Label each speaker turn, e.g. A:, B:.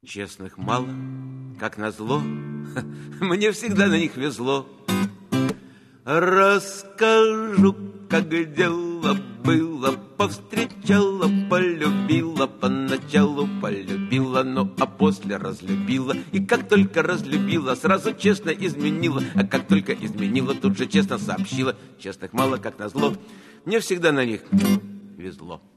A: Честных мало, как назло, мне всегда на них везло. Расскажу, как дело было. Повстречала, полюбила, поначалу полюбила, ну а после разлюбила. И как только разлюбила, сразу честно изменила. А как только изменила, тут же честно сообщила. Честных мало, как назло, мне всегда на них везло.